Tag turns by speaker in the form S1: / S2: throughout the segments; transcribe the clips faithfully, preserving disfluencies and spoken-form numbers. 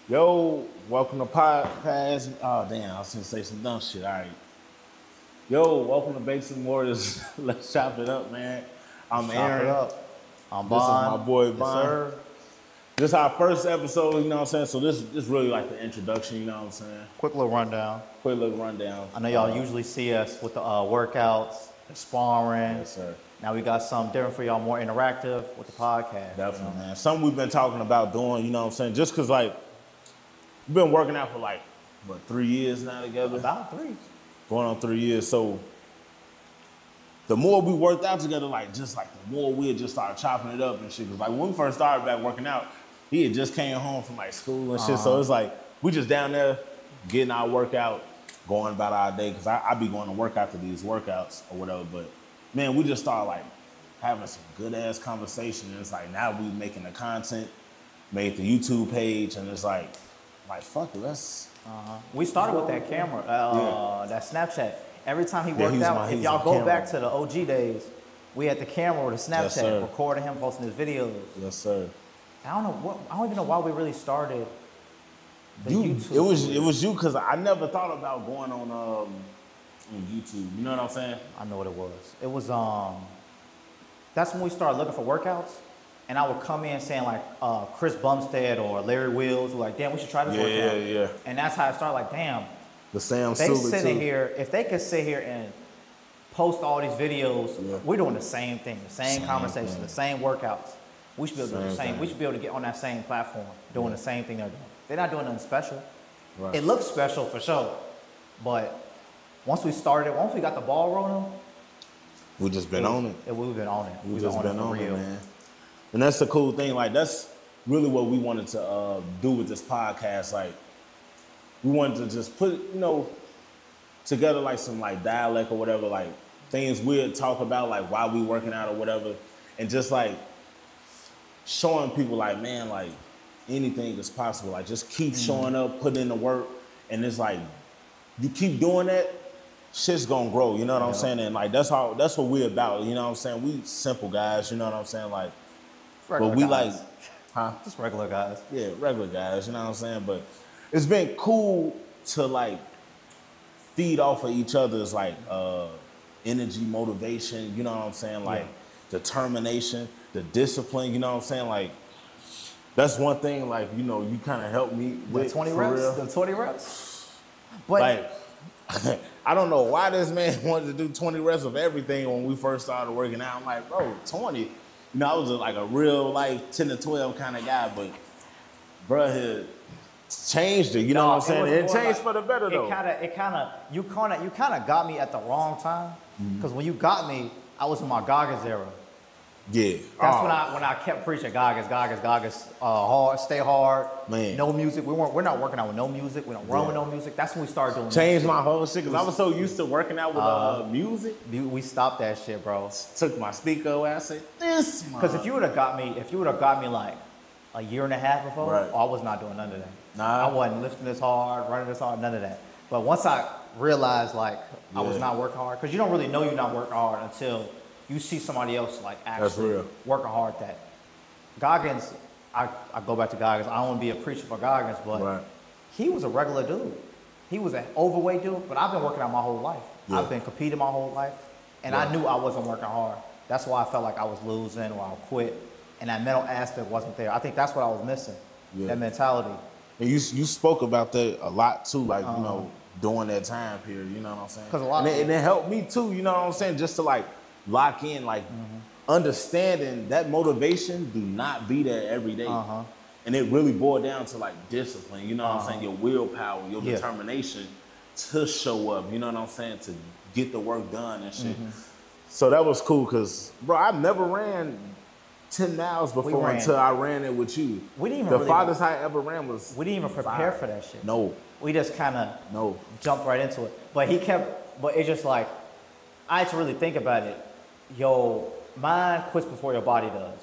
S1: Yo, welcome to podcast. Oh damn, I was gonna say some dumb shit. All right. Yo, welcome to Bakes and Mortars. Let's chop it up, man. I'm
S2: Chop
S1: Aaron.
S2: it up. I'm
S1: This
S2: Bond.
S1: is my boy
S2: Yes,
S1: Bond.
S2: sir.
S1: This is our first episode, you know what I'm saying? So this this really like the introduction, you know what I'm saying?
S2: Quick little rundown.
S1: Quick little rundown.
S2: I know y'all
S1: Uh,
S2: usually see us with the uh, workouts, the sparring.
S1: Yes, sir.
S2: Now we got something different for y'all, more interactive with the podcast.
S1: Definitely,
S2: you know?
S1: man. Something we've been talking about doing, you know what I'm saying? Just cause like we've been working out for like what three years now together?
S2: About three.
S1: Going on three years. So the more we worked out together, like just like the more we just started chopping it up and shit. Cause like when we first started back working out, he had just came home from like school and shit.
S2: Uh-huh.
S1: So it's like we just down there getting our workout, going about our day. Cause I, I be going to work after these workouts or whatever. But man, we just started like having some good ass conversation. And it's like now we making the content, made the YouTube page, and it's like, like fuck it, let's.
S2: Uh-huh. We started with that camera, uh, that Snapchat. Every time he
S1: Yeah,
S2: worked
S1: he was
S2: out,
S1: my- he
S2: if
S1: was
S2: y'all
S1: my
S2: go
S1: camera.
S2: back to the O G days, we had the camera with the
S1: Yes,
S2: Snapchat,
S1: sir.
S2: recording him, posting his videos.
S1: Yes, sir.
S2: I don't know what, I don't even know why we really started the
S1: You,
S2: YouTube.
S1: it was it was you because I never thought about going on um on YouTube. You know what I'm saying?
S2: I know what it was. It was um. That's when we started looking for workouts, and I would come in saying like uh, Chris Bumstead or Larry Wills, were like, damn, we should try this
S1: Yeah,
S2: workout.
S1: yeah, yeah.
S2: And that's how it started. Like, damn,
S1: The Sam
S2: they
S1: Sulek
S2: sitting
S1: too.
S2: here. If they could sit here and post all these videos,
S1: Yeah.
S2: we're doing the same thing, the same,
S1: Same
S2: conversation,
S1: thing.
S2: the same workouts. We should be able to do the
S1: Same
S2: same.
S1: thing.
S2: We should be able to get on that same platform, doing the same thing they're doing. They're not doing nothing special.
S1: Right.
S2: It looks special for sure, but once we started, once we got the ball rolling,
S1: We just been on it.
S2: it, we've been on it.
S1: We
S2: We've
S1: just
S2: been
S1: been
S2: on
S1: on
S2: it for
S1: it,
S2: real.
S1: man. And that's the cool thing. Like that's really what we wanted to uh, do with this podcast. Like we wanted to just put you know together like some like dialect or whatever, like things we'd talk about, like why we working out or whatever, and just like showing people like, man, like anything is possible. Like just keep showing up, putting in the work, and it's like you keep doing that, shit's gonna grow. You know what I'm
S2: Yeah.
S1: saying? And like that's how that's what we're about. You know what I'm saying? We simple guys. You know what I'm saying? Like,
S2: Regular
S1: but we
S2: guys.
S1: like, huh?
S2: Just regular guys.
S1: Yeah, regular guys. You know what I'm saying? But it's been cool to like feed off of each other's like uh, energy, motivation. You know what I'm saying? Like
S2: Yeah.
S1: determination, the discipline. You know what I'm saying? Like that's one thing. Like you know, you kind of helped me
S2: The
S1: with
S2: twenty
S1: for
S2: reps.
S1: real.
S2: The twenty reps. But
S1: Like, I don't know why this man wanted to do twenty reps of everything when we first started working out. I'm like, bro, twenty. You know, I was a, like a real life ten to twelve kind of guy, but bro had changed it. You know what I'm saying?
S2: was
S1: It
S2: more
S1: changed
S2: like-
S1: for the better though.
S2: It kind of, it kind of, you kind of, you kind of got me at the wrong time.
S1: Mm-hmm.
S2: Because when you got me, I was in my Goggins era.
S1: yeah.
S2: That's
S1: Oh,
S2: when I when I kept preaching Goggins, Goggins, Goggins, uh, hard, stay hard.
S1: Man.
S2: No music. We weren't. We're not working out with no music. We don't run with
S1: Yeah.
S2: no music. That's when we started doing.
S1: changed
S2: that
S1: my whole shit because I was so used to working out with uh,
S2: Uh,
S1: music.
S2: shit. We stopped that shit, bro.
S1: Took my speaker away. I said, this.
S2: Because if you would have got me, if you would have got me like a year and a half before,
S1: Right.
S2: oh, I was not doing none of that.
S1: Nah.
S2: I wasn't lifting this hard, running this hard, none of that. But once I realized like I was
S1: Yeah.
S2: not working hard, because you don't really know you're not working hard until you see somebody else like
S1: That's
S2: actually
S1: real.
S2: working hard at that. Goggins, I, I go back to Goggins. I don't want to be a preacher for Goggins, but
S1: Right.
S2: he was a regular dude. He was an overweight dude, but I've been working out my whole life.
S1: Yeah.
S2: I've been competing my whole life, and I
S1: Right.
S2: knew I wasn't working hard. That's why I felt like I was losing or I quit, and that mental aspect wasn't there. I think that's what I was missing,
S1: Yeah.
S2: that mentality.
S1: And you you spoke about that a lot too, like you
S2: Uh-huh.
S1: know, during that time period. You know what I'm saying?
S2: 'Cause a lot
S1: and,
S2: of-
S1: it, and it helped me too. You know what I'm saying? Just to like lock in, like
S2: Mm-hmm.
S1: understanding that motivation do not be there every day.
S2: Uh-huh.
S1: And it really boiled down to like discipline. You know what I'm
S2: Uh-huh.
S1: saying? Your willpower, your
S2: Yeah.
S1: determination to show up. You know what I'm saying? To get the work done and shit.
S2: Mm-hmm.
S1: So that was cool because, bro, I never ran ten miles before
S2: ran.
S1: until I ran it with you.
S2: We didn't even
S1: the
S2: really-
S1: farthest I ever ran was
S2: We didn't even prepare
S1: five.
S2: for that shit.
S1: No,
S2: We just kind of
S1: no.
S2: jumped right into it. But he kept, but it's just like, I had to really think about it. Yo, mind quits before your body does.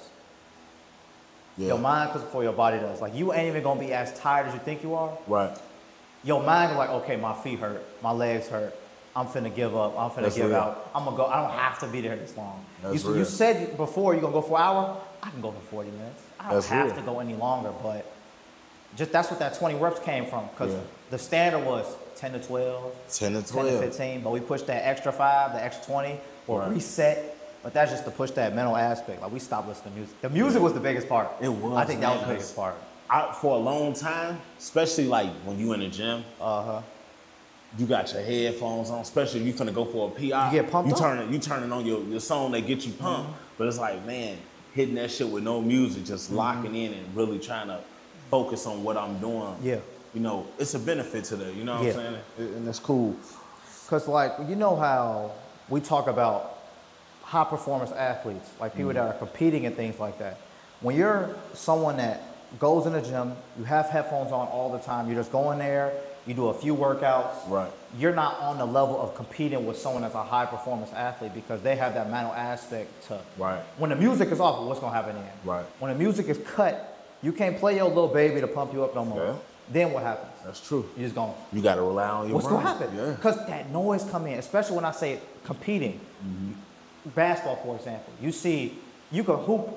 S1: Yeah.
S2: Your mind quits before your body does. Like, you ain't even gonna be as tired as you think you are.
S1: Right.
S2: Your mind is like, okay, my feet hurt, my legs hurt. I'm finna give up. I'm finna
S1: That's
S2: give
S1: real.
S2: out. I'm gonna go. I don't have to be there this long.
S1: That's
S2: You, you
S1: real.
S2: said before you're gonna go for an hour. I can go for forty minutes. I don't
S1: That's
S2: have
S1: real.
S2: to go any longer. But just that's what that twenty reps came from. Because
S1: Yeah.
S2: the standard was ten to twelve,
S1: ten to
S2: ten
S1: twelve.
S2: to fifteen, but we pushed that extra five, the extra twenty, or
S1: Right.
S2: reset. But that's just to push that mental aspect. Like we stopped listening to music. The music was the biggest part.
S1: It was,
S2: I think that was the
S1: man,
S2: biggest part.
S1: I, for a long time, especially like when you in the gym,
S2: Uh huh.
S1: you got your headphones on, especially if you finna go for a P I.
S2: You get pumped
S1: you
S2: up.
S1: turn it, you turning on your, your song that get you pumped.
S2: Mm-hmm.
S1: But it's like, man, hitting that shit with no music, just
S2: Mm-hmm.
S1: locking in and really trying to focus on what I'm doing.
S2: Yeah.
S1: You know, it's a benefit to that, you know what
S2: Yeah.
S1: I'm saying? And and that's cool.
S2: Because, like, you know how we talk about high performance athletes, like people
S1: Mm-hmm.
S2: that are competing and things like that. When you're someone that goes in the gym, you have headphones on all the time, you're just going there, you do a few workouts.
S1: Right.
S2: You're not on the level of competing with someone that's a high performance athlete because they have that mental aspect to.
S1: Right.
S2: When the music is off, what's going to happen then?
S1: Right.
S2: When the music is cut, you can't play your little baby to pump you up no more.
S1: Yeah.
S2: Then what happens?
S1: That's true.
S2: You just going,
S1: You gotta rely on your
S2: what's going to
S1: brain.
S2: happen?
S1: Yeah.
S2: Because that noise come in, especially when I say competing. Basketball, for example, you see, you can hoop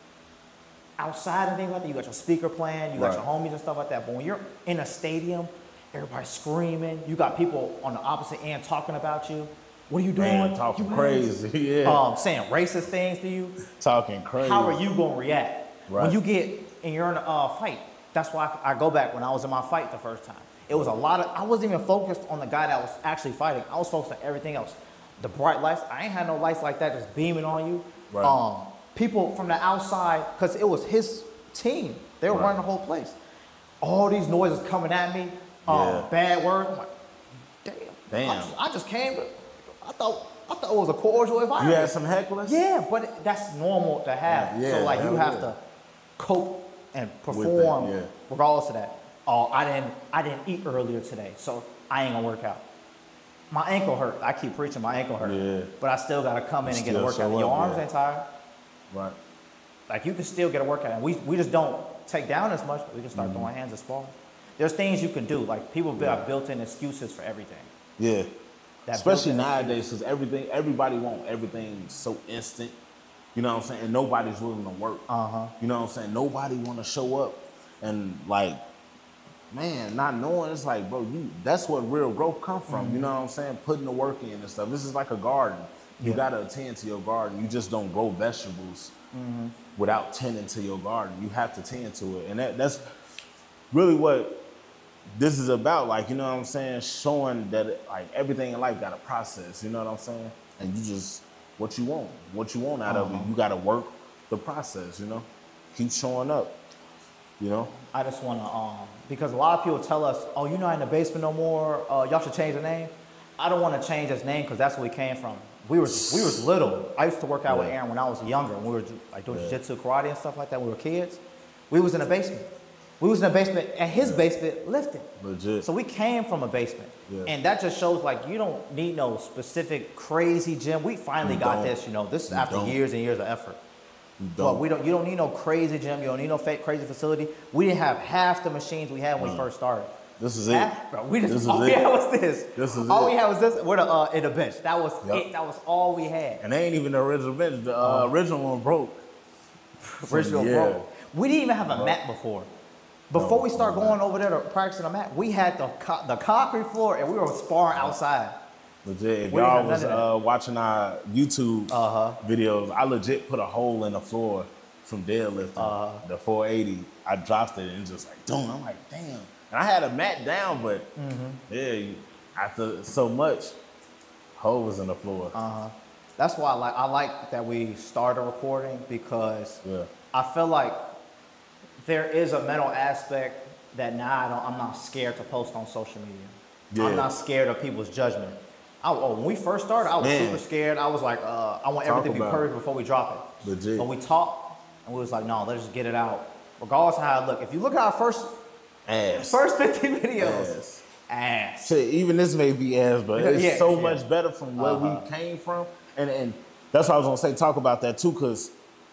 S2: outside and things like that. You got your speaker playing, you got
S1: Right.
S2: your homies and stuff like that. But when you're in a stadium, everybody's screaming. You got people on the opposite end talking about you. What are you doing?
S1: Man, talking
S2: You
S1: crazy,
S2: racist.
S1: yeah.
S2: Um, saying racist things to you.
S1: Talking crazy.
S2: How are you gonna react
S1: Right.
S2: when you get and you're in a uh, fight? That's why I, I go back when I was in my fight the first time. It was a lot of. I wasn't even focused on the guy that was actually fighting. I was focused on everything else. The bright lights. I ain't had no lights like that just beaming on you.
S1: Right.
S2: Um, people from the outside, because it was his team. They were
S1: Right.
S2: running the whole place. All these noises coming at me. Um,
S1: Yeah.
S2: Bad words. I'm like, damn.
S1: Damn.
S2: I just, I just came. To, I thought. I thought it was a cordial
S1: You
S2: environment.
S1: had some hecklers?
S2: Yeah, but it- that's normal to have.
S1: Yeah,
S2: so like you
S1: hell
S2: have
S1: yeah.
S2: to cope and
S1: With
S2: perform
S1: that, yeah.
S2: regardless of that. Oh, I didn't I didn't eat earlier today, so I ain't gonna work out. My ankle hurt. I keep preaching my ankle hurt.
S1: Yeah.
S2: But I still gotta come in
S1: You
S2: and get a
S1: still
S2: workout.
S1: show
S2: Your
S1: up,
S2: arms
S1: yeah.
S2: ain't tired.
S1: Right.
S2: Like you can still get a workout. And we we just don't take down as much, but we can start
S1: Mm-hmm.
S2: throwing hands and spar. There's things you can do. Like people
S1: Yeah.
S2: have built-in excuses for everything.
S1: Yeah.
S2: That
S1: Especially
S2: built-in
S1: nowadays, because everything, everybody want everything so instant. You know what I'm saying? And nobody's willing to work.
S2: Uh-huh.
S1: You know what I'm saying? Nobody want to show up, and like, man, not knowing, it's like, bro, you. That's what real growth come from.
S2: Mm-hmm.
S1: You know what I'm saying? Putting the work in and stuff. This is like a garden. You
S2: Yeah.
S1: gotta attend to your garden. You just don't grow vegetables
S2: Mm-hmm.
S1: without tending to your garden. You have to tend to it, and that, that's really what this is about. Like, you know what I'm saying? Showing that like everything in life got a process. You know what I'm saying? And you just what you want, what you want out of
S2: Uh-huh.
S1: it. You got to work the process. You know, keep showing up. You know,
S2: I just want to, um, because a lot of people tell us, oh, you're not in the basement no more. Uh, y'all should change the name. I don't want to change his name because that's where we came from. We were we was little. I used to work out with
S1: Yeah.
S2: Aaron when I was younger. When we were do- like doing
S1: Yeah.
S2: jiu-jitsu, karate, and stuff like that. When we were kids. We was in the basement. We was in the basement, and his basement lifting.
S1: legit.
S2: So we came from a basement,
S1: Yeah.
S2: and that just shows like you don't need no specific crazy gym. We finally
S1: You
S2: got
S1: don't.
S2: this. You know, this is
S1: You
S2: after
S1: don't.
S2: years and years of effort.
S1: You
S2: But
S1: don't.
S2: we don't. You don't need no crazy gym. You don't need no fake crazy facility. We didn't have half the machines we had when we first started.
S1: This is it.
S2: Half, bro, we just
S1: This is
S2: all we
S1: it.
S2: had was this.
S1: This is
S2: all
S1: it.
S2: we had was this. We're the uh, in the bench. That was
S1: Yep.
S2: it. That was all we had.
S1: And they ain't even the original bench. The uh, original one broke.
S2: Original
S1: yeah.
S2: bro. We didn't even have a mat before. Before
S1: No,
S2: we start
S1: no
S2: going over there to practice on the mat, we had the co- the concrete floor and we were sparring outside.
S1: Legit. If
S2: We
S1: y'all
S2: ain't
S1: was
S2: none of that.
S1: uh, watching our YouTube
S2: Uh-huh.
S1: videos, I legit put a hole in the floor from deadlifting.
S2: Uh-huh.
S1: The four eighty, I dropped it and just like, boom. I'm like, damn. And I had a mat down, but
S2: Mm-hmm.
S1: yeah, you- after so much, hole was in the floor.
S2: Uh-huh. That's why I like I like that we started recording because
S1: Yeah.
S2: I feel like there is a mental aspect that now I don't, I'm not scared to post on social media.
S1: Yeah.
S2: I'm not scared of people's judgment. I, oh, when we first started, I was
S1: Man.
S2: super scared. I was like, uh, I want
S1: Talk
S2: everything to be
S1: about
S2: perfect before we drop it.
S1: Legit.
S2: But we talked and we was like, no, let's just get it out. Regardless of how it look. If you look at our first
S1: Ass.
S2: first fifty videos,
S1: Ass.
S2: ass.
S1: Shit, even this may be ass, but it's
S2: Yeah,
S1: so
S2: yeah.
S1: much better from where
S2: Uh-huh.
S1: we came from. And and that's what I was gonna say, talk about that too, because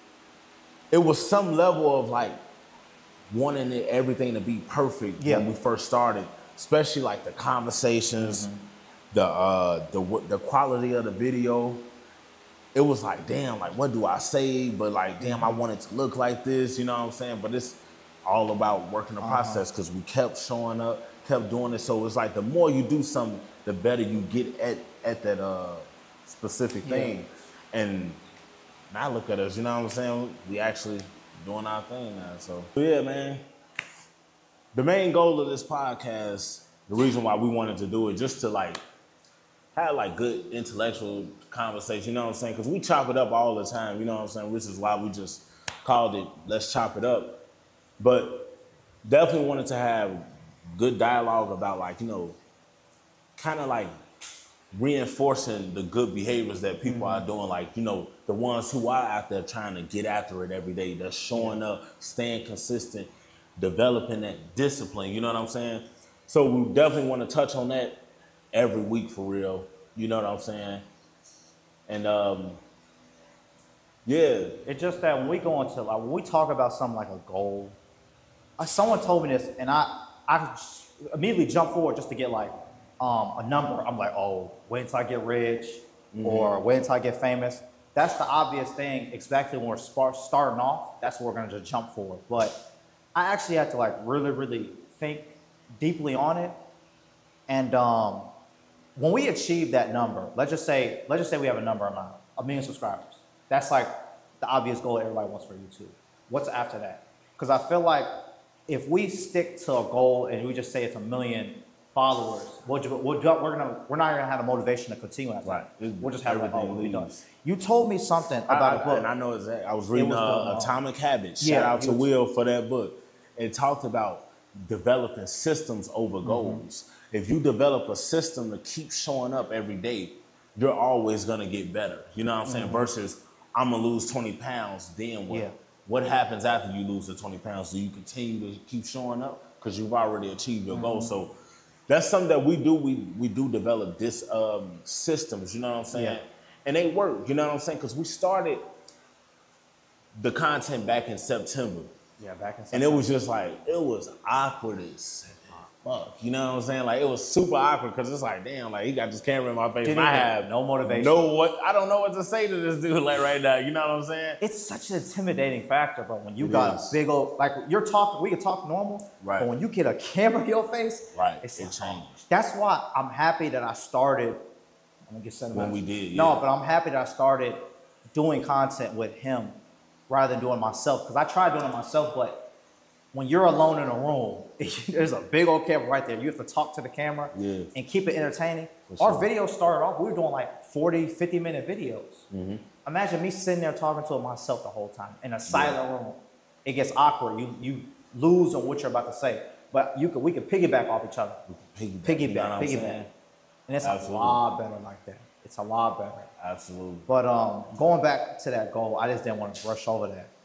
S1: it was some level of like wanting it, everything to be perfect
S2: Yeah.
S1: when we first started, especially like the conversations, the uh the w- the quality of the video. It was like, damn, like what do I say? But like, damn, I want it to look like this, you know what I'm saying? But it's all about working the
S2: Uh-huh.
S1: process because we kept showing up, kept doing it. So it's like the more you do something, the better you get at at that uh, specific thing.
S2: Yeah.
S1: And now look at us, you know what I'm saying? We actually doing our thing now. So yeah, man. The main goal of this podcast, the reason why we wanted to do it, just to like have like good intellectual conversation, you know what I'm saying? Because we chop it up all the time, you know what I'm saying? Which is why we just called it Let's Chop It Up. But definitely wanted to have good dialogue about like, you know, kind of like reinforcing the good behaviors that people mm-hmm. are doing. Like, you know, the ones who are out there trying to get after it every day, they're showing up, staying consistent, developing that discipline, you know what I'm saying? So we definitely want to touch on that every week for real, you know what I'm saying? And um, yeah.
S2: It's just that when we go into, like, when we talk about something like a goal, uh, someone told me this and I, I immediately jumped forward just to get like um, a number. I'm like, oh, wait until I get rich mm-hmm. or wait until I get famous. That's the obvious thing, especially when we're spark, starting off, that's what we're gonna just jump forward. But I actually had to like really, really think deeply on it. And um, when we achieve that number, let's just say, let's just say we have a number amount, a million subscribers. That's like the obvious goal everybody wants for YouTube. What's after that? Because I feel like if we stick to a goal and we just say it's a million followers, we'll, we'll, we're gonna we're not gonna have the motivation to continue after
S1: right.
S2: that. We'll just have like, oh, we done. You told me something about
S1: I, I,
S2: a book.
S1: And I know exactly. I was reading
S2: was
S1: uh,
S2: the, uh,
S1: Atomic Habits.
S2: yeah,
S1: Shout out to
S2: was,
S1: Will for that book. It talked about developing systems over mm-hmm. goals. If you develop a system to keep showing up every day, you're always gonna get better. You know what I'm saying? Mm-hmm. Versus I'm gonna lose twenty pounds, then what?
S2: Yeah.
S1: What happens after you lose the twenty pounds? Do you continue to keep showing up? Because you've already achieved your mm-hmm. goal. So that's something that we do. We we do develop this um, systems, you know what I'm saying? Yeah. And they work, you know what I'm saying? Because we started the content back in September.
S2: Yeah, back in September.
S1: And it was just like, it was awkward as fuck. You know what I'm saying? Like, it was super awkward because it's like, damn, like, he got this camera in my face.
S2: Didn't
S1: I have
S2: no motivation.
S1: No, what, I don't know what to say to this dude like right now. You know what I'm saying?
S2: It's such an intimidating factor, bro. When you
S1: it
S2: got
S1: is.
S2: a big old, like, you're talking, we can talk normal,
S1: right.
S2: but when you get a camera in your face,
S1: right.
S2: it's
S1: it changed.
S2: That's why I'm happy that I started, I'm gonna get sentimental.
S1: When we did, yeah.
S2: No, but I'm happy that I started doing content with him rather than doing it myself. Because I tried doing it myself, but when you're alone in a room, there's a big old camera right there. You have to talk to the camera yeah. and keep it entertaining. For Our sure. videos started off, we were doing like forty, fifty minute videos. Mm-hmm. Imagine me sitting there talking to myself the whole time in a silent yeah. room. It gets awkward. You you lose on what you're about to say. But you could we could piggyback off each other.
S1: Piggyback,
S2: piggyback,
S1: you know
S2: piggyback. And it's
S1: Absolutely.
S2: a lot better like that. It's a lot better.
S1: Absolutely.
S2: But um, going back to that goal, I just didn't want to rush over that.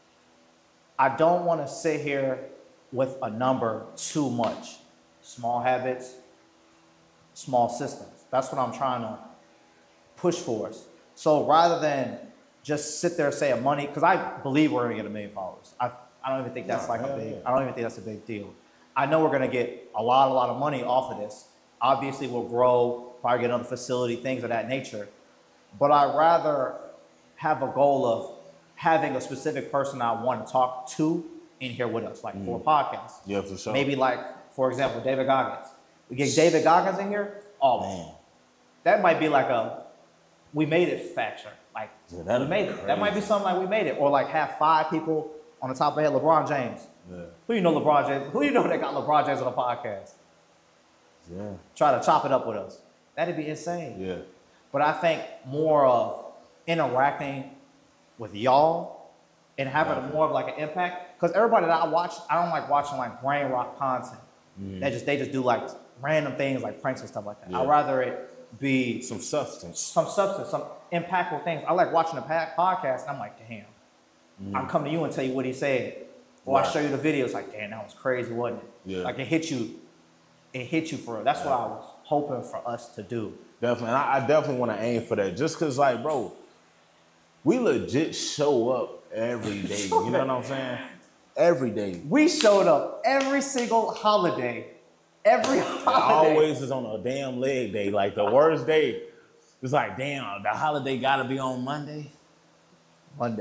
S2: I don't want to sit here with a number too much. Small habits, small systems. That's what I'm trying to push for us. So rather than just sit there and say a money, because I believe we're going to get a million followers. I, I don't even think that's like a big, I don't even think that's a big deal. I know we're going to get a lot, a lot of money off of this. Obviously we'll grow, probably get another facility, things of that nature. But I'd rather have a goal of having a specific person I want to talk to in here with us, like mm. for a podcast.
S1: Yeah, for sure.
S2: Maybe like, for example, David Goggins. We get David Goggins in here, oh man. That might be like a, we made it factor. Like, yeah, we made it. Crazy. That might be something like we made it. Or like have five people on the top of the head, LeBron James. Yeah. Who you know LeBron James? Who you know that got LeBron James on a podcast?
S1: Yeah.
S2: Try to chop it up with us. That'd be insane.
S1: Yeah.
S2: But I think more of interacting with y'all and having yeah. more of like an impact. Because everybody that I watch, I don't like watching like brain rock content. Mm. They just they just do like random things like pranks and stuff like that. Yeah. I'd rather it be
S1: some substance,
S2: some substance, some impactful things. I like watching a podcast and I'm like, damn, mm. I'm coming to you and tell you what he said. Or right. I show you the videos like, damn, that was crazy, wasn't it? Yeah. Like it hit you, it hit you for real. That's yeah. what I was hoping for us to do.
S1: Definitely, and I, I definitely want to aim for that. Just cause like, bro, we legit show up every day. You know what I'm saying? Every day.
S2: We showed up every single holiday. Every holiday.
S1: It always is on a damn leg day. Like the worst day. It's like, damn, the holiday gotta be on Monday.
S2: Monday.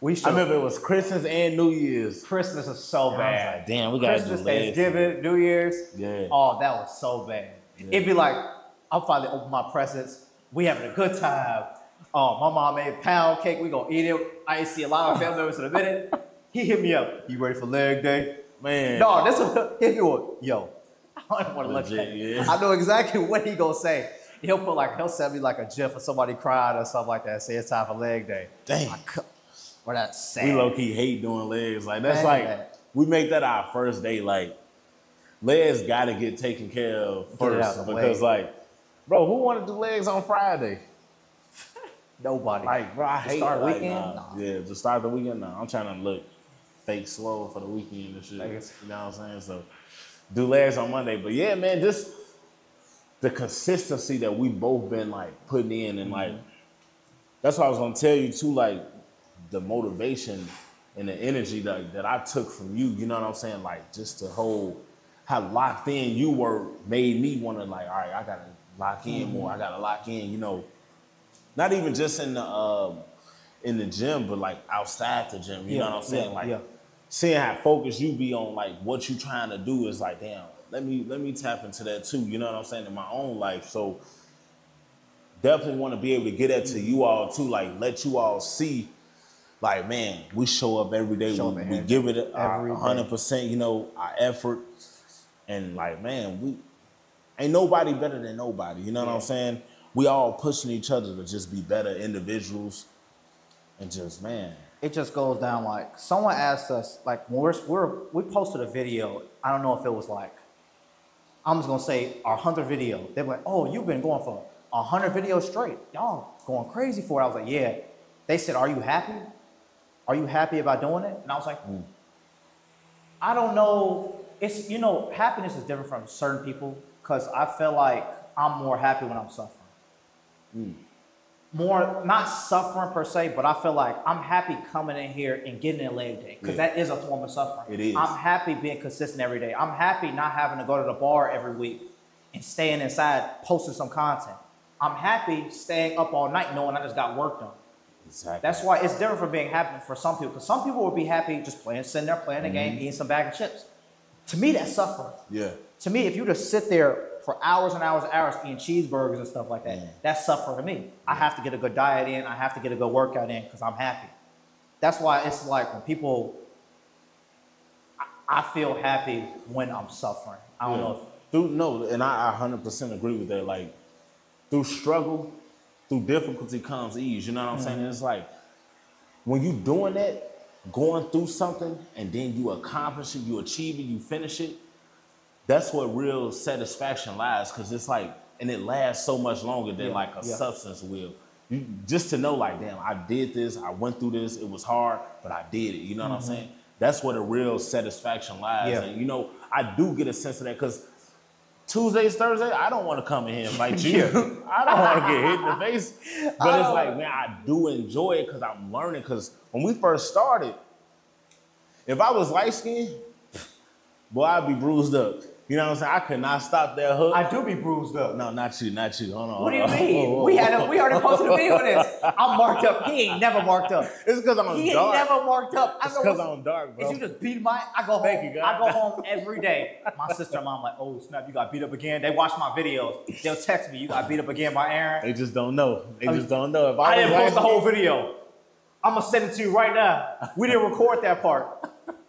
S2: We should.
S1: I remember it was Christmas and New Year's.
S2: Christmas is so
S1: I was
S2: bad.
S1: like, damn, we gotta
S2: Christmas,
S1: do legs.
S2: Thanksgiving, New Year's.
S1: Yeah.
S2: Oh, that was so bad.
S1: Yeah.
S2: It'd be like, I'm finally open my presents. We having a good time. Oh, my mom made pound cake. We gonna eat it. I ain't see a lot of family members in a minute. He hit me up. You ready for leg day?
S1: Man.
S2: No, this is hit me with, yo. I don't want to look
S1: Legit,
S2: at it.
S1: yeah.
S2: I know exactly what he gonna say. He'll put like he'll send me like a gif of somebody crying or something like that. Say it's time for leg day.
S1: Dang.
S2: I cu- Or that's sad.
S1: We low key hate doing legs. Like that's
S2: Man,
S1: like
S2: that.
S1: we make that our first day. Like legs got to get taken care of
S2: Get it out
S1: first
S2: of the
S1: because
S2: way.
S1: like, bro, who want to do legs on Friday?
S2: Nobody.
S1: Like, bro, I
S2: To
S1: hate
S2: start
S1: like,
S2: weekend?
S1: nah.
S2: Nah.
S1: Yeah, to start the weekend. No, I'm trying to look fake slow for the weekend and shit.
S2: Vegas.
S1: You know what I'm saying? So do legs on Monday. But yeah, man, just the consistency that we both been like putting in and like that's what I was gonna tell you too, like the motivation and the energy that, that I took from you, you know what I'm saying? Like just to hold how locked in you were made me want to like, all right, I gotta lock in more. I gotta lock in, you know, not even just in the um, in the gym, but like outside the gym, you
S2: Yeah,
S1: know what I'm saying?
S2: yeah,
S1: like
S2: yeah.
S1: seeing how focused you be on like what you trying to do is like, damn, let me let me tap into that too, you know what I'm saying, in my own life. So definitely want to be able to get that to you all too, like let you all see, like, man, we show up every day,
S2: Show
S1: we,
S2: up
S1: we
S2: every-
S1: give it our
S2: every day.
S1: one hundred percent, you know, our effort, and like, man, we ain't nobody better than nobody, you know what
S2: Yeah.
S1: I'm saying? We all pushing each other to just be better individuals, and just, man,
S2: It just goes down like someone asked us like when we're, we're we posted a video. I don't know if it was like I'm just gonna say our hundred video. They were like, oh, you've been going for a hundred videos straight. Y'all going crazy for it. I was like, yeah. They said, are you happy? Are you happy about doing it? And I was like,
S1: Mm.
S2: I don't know. It's you know, happiness is different from certain people because I feel like I'm more happy when I'm suffering. More not suffering per se, but I feel like I'm happy coming in here and getting a leg day because
S1: Yeah.
S2: that is a form of suffering.
S1: It is.
S2: I'm happy being consistent every day. I'm happy not having to go to the bar every week and staying inside posting some content. I'm happy staying up all night knowing I just got work done.
S1: exactly.
S2: That's why it's different from being happy for some people. Because some people will be happy just playing, sitting there playing the game, eating some bag of chips. To me, that's suffering.
S1: yeah.
S2: To me, if you just sit there for hours and hours and hours eating cheeseburgers and stuff like that,
S1: Yeah.
S2: that's suffering to me. I have to get a good diet in. I have to get a good workout in because I'm happy. That's why it's like when people, I, I feel happy when I'm suffering. I don't
S1: Yeah.
S2: know
S1: Through no, and I, I one hundred percent agree with that. Like through struggle, through difficulty comes ease. You know what I'm saying? It's like when you doing that, going through something, and then you accomplish it, you achieve it, you finish it. That's what real satisfaction lies, because it's like, and it lasts so much longer than
S2: Yeah,
S1: like a
S2: yeah.
S1: substance will. You, just to know, like, damn, I did this, I went through this, it was hard, but I did it. You know what I'm saying? That's where the real satisfaction lies.
S2: Yeah.
S1: And you know, I do get a sense of that because Tuesdays, Thursdays, I don't want to come in here and fight you. I don't want to get hit in the face. But it's like, man, I do enjoy it because I'm learning. Because when we first started, if I was light skinned, boy, I'd be bruised up. You know what I'm saying? I could not stop that hook.
S2: I do be bruised up.
S1: no, not you, not you. Hold on.
S2: What do you
S1: hold on.
S2: mean?
S1: Whoa, whoa,
S2: We
S1: whoa.
S2: had a, we already posted a video of this. I'm marked up. He ain't never marked up.
S1: It's because I'm
S2: He ain't
S1: dark.
S2: never marked up. I
S1: It's
S2: know
S1: because
S2: what's-
S1: I'm dark, bro.
S2: Is you just beat my? I go home.
S1: Thank you, God.
S2: I go home every day. My sister and mom like, oh snap, you got beat up again. They watch my videos. They'll text me, you got beat up again by Aaron.
S1: They just don't know. They
S2: I
S1: just don't know. If I,
S2: I
S1: was
S2: didn't
S1: light
S2: post the whole
S1: skinned-
S2: video. I'm gonna send it to you right now. We didn't record that part.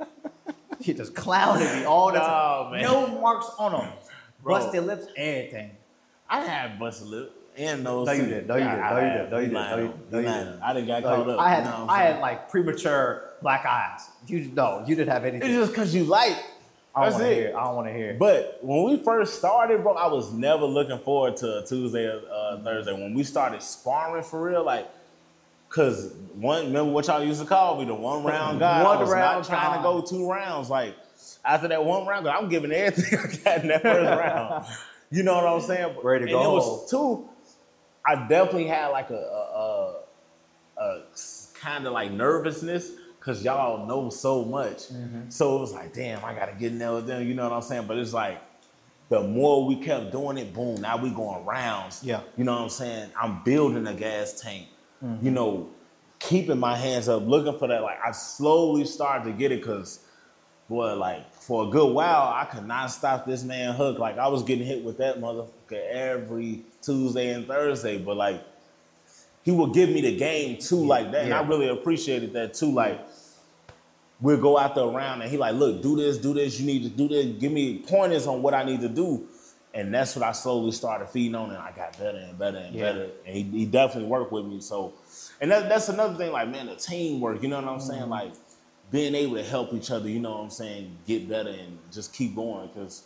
S2: He just clowned me all the
S1: No,
S2: time.
S1: man.
S2: No marks on them.
S1: Bro.
S2: Busted lips, everything.
S1: I had busted lip and nose.
S2: No, you
S1: too.
S2: did. No, you
S1: I-
S2: did.
S1: I
S2: No, you
S1: had-
S2: did. No, you did.
S1: lying
S2: No, you-
S1: on-
S2: no, you
S1: lying
S2: did.
S1: on. I didn't got
S2: Like,
S1: caught up.
S2: I had
S1: you know what
S2: I
S1: I'm
S2: had like premature black eyes. You no, you didn't have anything.
S1: It's just because you like.
S2: I don't
S1: That's
S2: want to
S1: it.
S2: hear. it. I don't want to hear. it.
S1: But when we first started, bro, I was never looking forward to a Tuesday or uh, Thursday. When we started sparring for real, like, cause one, remember what y'all used to call me, the one round guy.
S2: One
S1: I was
S2: round
S1: not trying
S2: guy.
S1: to go two rounds. Like, after that one round, I'm giving everything I got in that first round. You know what I'm saying?
S2: Ready to
S1: and
S2: go.
S1: it was two. I definitely had like a, a, a, a kind of like nervousness because y'all know so much.
S2: Mm-hmm.
S1: So it was like, damn, I gotta get in there with them. You know what I'm saying? But it's like, the more we kept doing it, boom, now we going rounds.
S2: Yeah.
S1: You know what I'm saying? I'm building a gas tank.
S2: Mm-hmm.
S1: You know, keeping my hands up, looking for that. Like I slowly started to get it because, boy, like for a good while, I could not stop this man Hook. Like I was getting hit with that motherfucker every Tuesday and Thursday, but like he would give me the game too, yeah. like that, and
S2: yeah.
S1: I really appreciated that too. Like we'll go out there around, and he like, look, do this, do this. You need to do this. Give me pointers on what I need to do. And that's what I slowly started feeding on, and I got better and better and yeah. better. And he, he definitely worked with me. So, and that, that's another thing, like, man, the teamwork, you know what I'm mm-hmm. saying? Like, being able to help each other, you know what I'm saying, get better and just keep going. Because,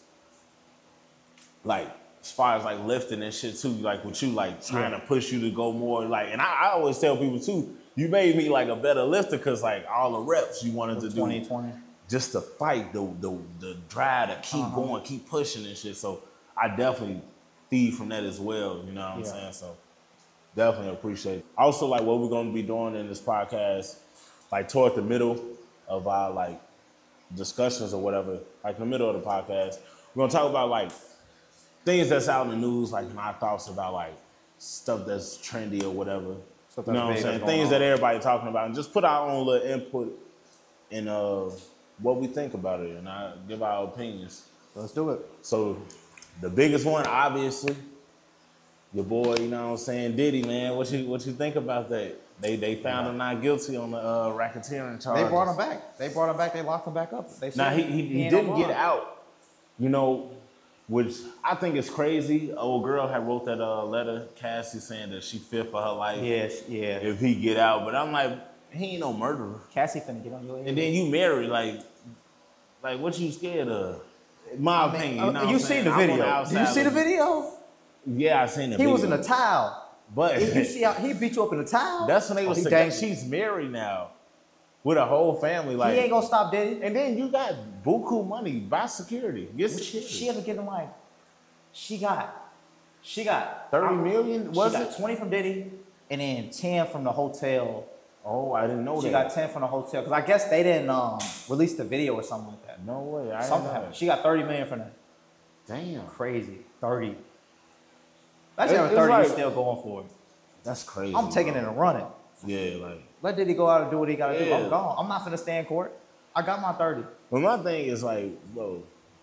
S1: like, as far as, like, lifting and shit, too, like, with you, like, trying yeah. to push you to go more, like, and I, I always tell people, too, you made me, like, a better lifter because, like, all the reps you wanted to do.
S2: twenty twenty
S1: Just to fight, the, the, the drive to keep uh-huh. going, keep pushing and shit. So, I definitely feed from that as well, you know what I'm yeah. saying? So definitely appreciate it. Also, like what we're gonna be doing in this podcast, like toward the middle of our like discussions or whatever, like in the middle of the podcast, we're gonna talk about like things that's out in the news, like my thoughts about like stuff that's trendy or whatever.
S2: Stuff
S1: you know what I'm saying? Things on. that everybody talking about, and just put our own little input in uh, what we think about it, and I give our opinions.
S2: Let's do it.
S1: So. The biggest one, obviously, your boy, you know what I'm saying, Diddy, man. What you what you think about that? They they found yeah. him not guilty on the uh, racketeering charges.
S2: They brought him back. They brought him back. They locked him back up. They
S1: now he he, he, he didn't get out, you know, which I think is crazy. An old girl had wrote that uh, letter, Cassie, saying that she feared for her life.
S2: Yes, yeah.
S1: If he get out, but I'm like, he ain't no murderer.
S2: Cassie finna get on your head.
S1: And then you married, like, like what you scared of? My I mean, opinion, you know.
S2: You see the video? Did you see the video?
S1: Yeah, I seen the
S2: he
S1: video.
S2: He was in a towel.
S1: But
S2: you see how he beat you up in a towel?
S1: That's when they oh, was saying she's married now with a whole family. Like
S2: he ain't gonna stop Diddy.
S1: And then you got buku money by security. Get
S2: she, she had to get him like she got she got
S1: thirty million. Was
S2: she
S1: it
S2: got twenty from Diddy and then ten from the hotel.
S1: Oh, I didn't know
S2: she
S1: that.
S2: She got ten from the hotel because I guess they didn't um, release the video or something like that.
S1: No way. I
S2: something happened. She got thirty million from that.
S1: Damn.
S2: Crazy. thirty. That's how thirty like, still going for it.
S1: That's crazy.
S2: I'm taking
S1: bro.
S2: it and running.
S1: Yeah, like.
S2: Let Diddy go out and do what he got to
S1: yeah.
S2: do. I'm gone. I'm not finna stay in court. I got my thirty.
S1: But my thing is like, bro,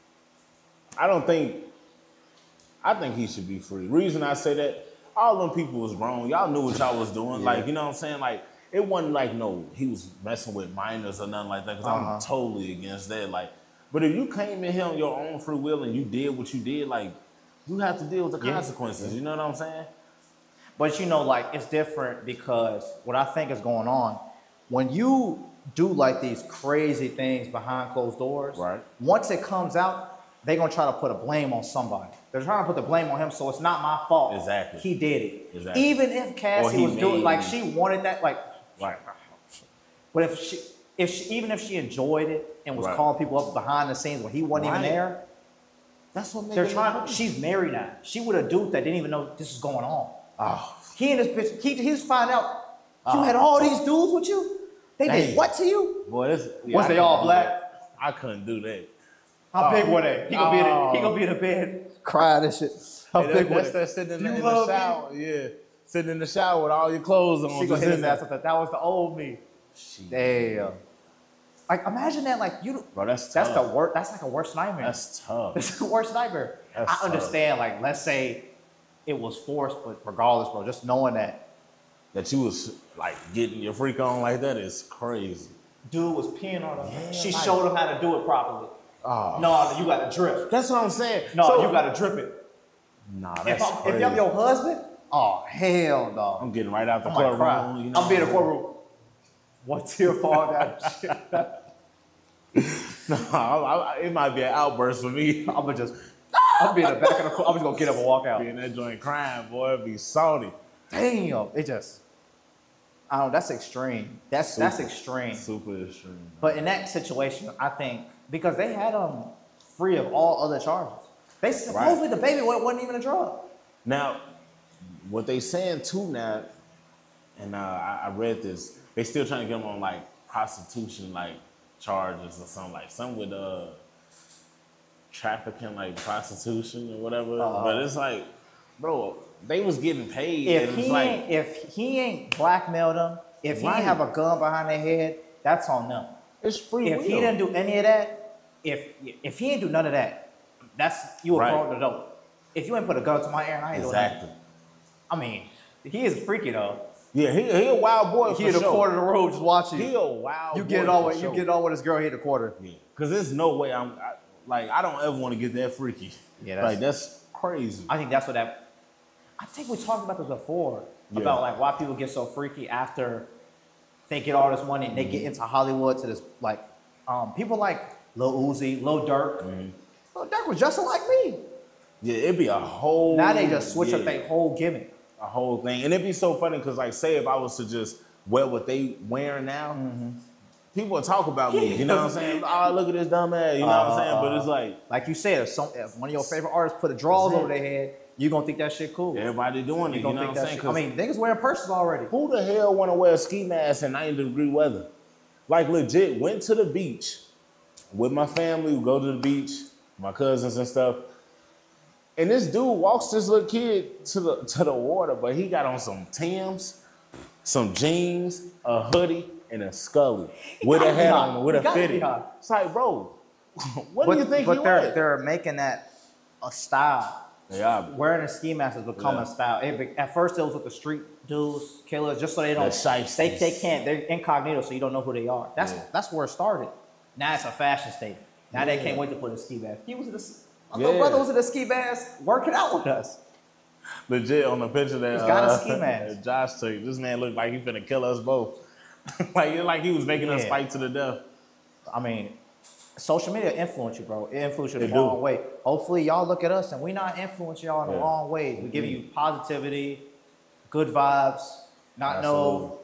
S1: I don't think, I think he should be free. Reason I say that, all them people was wrong. Y'all knew what y'all was doing. Yeah. Like, you know what I'm saying? Like, it wasn't like, no, he was messing with minors or nothing like that, because uh-huh. I'm totally against that. Like, but if you came in here on your own free will and you did what you did, like, you have to deal with the consequences. Yeah. You know what I'm saying?
S2: But, you know, like, it's different because what I think is going on, when you do, like, these crazy things behind closed doors,
S1: right.
S2: once it comes out, they're going to try to put a blame on somebody. They're trying to put the blame on him, so it's not my fault.
S1: Exactly.
S2: He did it.
S1: Exactly.
S2: Even if Cassie was doing, like, she wanted that, like,
S1: right.
S2: But if she, if she, even if she enjoyed it and was
S1: right.
S2: calling people up behind the scenes when he wasn't right. even there,
S1: that's what
S2: they're trying. She's married now. She with a dude that didn't even know this is going on.
S1: Oh.
S2: He and this bitch. He he's find out oh. you had all these dudes with you. They Dang. did what to you?
S1: Boy, this.
S2: Yeah, was they all black?
S1: I couldn't do that.
S2: How
S1: oh.
S2: big were they? He gonna, oh. be in the, he gonna be in the bed, crying and shit. How
S1: hey,
S2: big
S1: that,
S2: were
S1: that's
S2: they?
S1: that sitting in, the, in the shower. Me? Yeah, sitting in the shower with all your clothes on.
S2: She gonna hit his ass with that. That was the old me. Jeez. Damn. Like, imagine that, like, you.
S1: Bro, that's
S2: That's
S1: tough.
S2: the worst. That's like a worst nightmare.
S1: That's tough.
S2: That's the worst nightmare.
S1: That's
S2: I
S1: tough.
S2: understand, like, let's say it was forced, but regardless, bro, just knowing that.
S1: That you was, like, getting your freak on like that is crazy.
S2: Dude was peeing on her.
S1: Yeah,
S2: she
S1: like,
S2: showed him how to do it properly.
S1: Oh.
S2: No, you got to drip.
S1: That's what I'm saying.
S2: No,
S1: so,
S2: you got to drip it.
S1: Nah, that's
S2: if I'm,
S1: crazy.
S2: If I'm your husband, oh, hell no.
S1: I'm getting right out the
S2: I'm
S1: courtroom. You know
S2: I'm being in the courtroom. One tear fall down.
S1: No, I, I, it might be an outburst for me.
S2: I'm gonna just, I'm be in the back of the court. I'm just gonna get up and walk out.
S1: Be in that joint crying, boy. It'd be salty.
S2: Damn, it just, I don't know, that's extreme. That's
S1: super,
S2: that's extreme.
S1: Super extreme. Man.
S2: But in that situation, I think, because they had him free of all other charges. They supposedly right. the baby wasn't even a drug.
S1: Now, what they saying too now, and uh, I, I read this, they still trying to get him on like prostitution, like charges or something, like something with uh trafficking, like prostitution or whatever. Uh, but it's like, bro, they was getting paid.
S2: If he
S1: like,
S2: ain't, if he ain't blackmailed them, If he
S1: Right.
S2: have a gun behind their head, that's on them.
S1: It's free
S2: If
S1: will.
S2: he didn't do any of that, if if he ain't do none of that, that's you a
S1: Right.
S2: grown adult. If you ain't put a gun to my ear and I ain't
S1: Exactly.
S2: doing that. I mean, he is freaky though.
S1: Yeah, he, he a wild boy
S2: He
S1: for
S2: in the
S1: sure.
S2: corner of the road just watching
S1: He
S2: you.
S1: a wild
S2: You
S1: boy
S2: get it all
S1: for
S2: with
S1: sure.
S2: you get it all with this girl hit the quarter.
S1: Yeah, because there's no way I'm I, like I don't ever want to get that freaky.
S2: Yeah, that's-
S1: like that's crazy.
S2: I think that's what that. I think we talked about this before
S1: Yeah.
S2: about like why people get so freaky after they get all this money and they get into Hollywood to this like um, people like Lil Uzi, Lil Durk.
S1: Mm-hmm.
S2: Lil Durk was just like me.
S1: Yeah, it'd be a whole.
S2: Now they just switch
S1: yeah,
S2: up their whole gimmick.
S1: a whole thing, and it'd be so funny because like say if I was to just wear what they wearing now, people would talk about me. You know what I'm saying? Oh, look at this dumb ass. You know what I'm saying? But it's like
S2: Like you said, if, some, if one of your favorite artists put a drawers
S1: That's it.
S2: over their head, you gonna think that shit cool.
S1: everybody doing it.
S2: You
S1: You
S2: gonna
S1: know
S2: think
S1: what I'm
S2: that
S1: saying?
S2: shit. I mean, niggas wearing purses already.
S1: Who the hell want to wear a ski mask in ninety degree weather? Like legit, went to the beach with my family. We go to the beach, my cousins and stuff. And this dude walks this little kid to the to the water, but he got on some Timbs, some jeans, a hoodie, and a Scully with
S2: gotta
S1: a
S2: be
S1: hat
S2: hot.
S1: on, with
S2: He
S1: a
S2: gotta be
S1: fitted.
S2: hot.
S1: It's like, bro, what
S2: but
S1: do you think
S2: but
S1: he
S2: they're
S1: was?
S2: they're making that a style.
S1: They are.
S2: Wearing a ski mask has become
S1: Yeah.
S2: a style. It be- at first, it was with the street dudes, killers, just so they don't.
S1: The shysters.
S2: They, they can't. They're incognito, so you don't know who they are. That's
S1: Yeah.
S2: that's where it started. Now it's a fashion statement. Now they
S1: Yeah.
S2: can't wait to put a ski mask. He was in a, my
S1: Yeah.
S2: little brother was in a ski mask working out with us.
S1: Legit on the picture that
S2: He's got a
S1: uh,
S2: ski mask.
S1: Josh took. This man looked like he finna kill us both. like like he was making us
S2: Yeah.
S1: fight to the death.
S2: I mean, social media influence you, bro. It influence you the
S1: It
S2: wrong
S1: do.
S2: way. Hopefully, y'all look at us and we not influencing y'all in the
S1: Yeah.
S2: wrong ways. We giving you positivity, good vibes, not no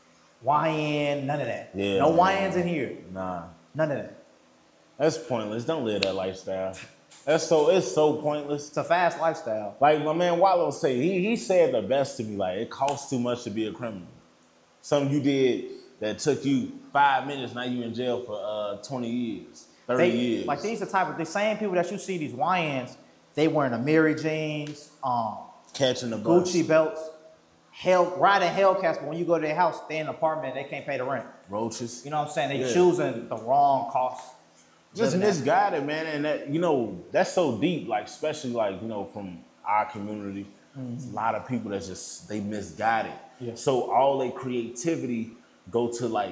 S2: Y N, none of that.
S1: Yeah,
S2: no
S1: man.
S2: Y Ns in here.
S1: Nah,
S2: None of that.
S1: that's pointless. Don't live that lifestyle. That's so it's so pointless.
S2: It's a fast lifestyle.
S1: Like my man Wallow said, he he said the best to me. Like it costs too much to be a criminal. Something you did that took you five minutes, now you in jail for uh, twenty years, thirty
S2: They,
S1: years.
S2: like these the type of the same people that you see these Y Ns. They wearing Amiri jeans, um,
S1: catching the bus.
S2: Gucci belts, hell riding Hellcats. But when you go to their house, they in an apartment, they can't pay the rent.
S1: roaches.
S2: You know what I'm saying? They
S1: Yeah.
S2: choosing the wrong cost.
S1: Just
S2: Living that.
S1: misguided, man, and that you know that's so deep. Like especially like you know from our community, there's a lot of people that just they misguided.
S2: Yeah.
S1: So all their creativity go to like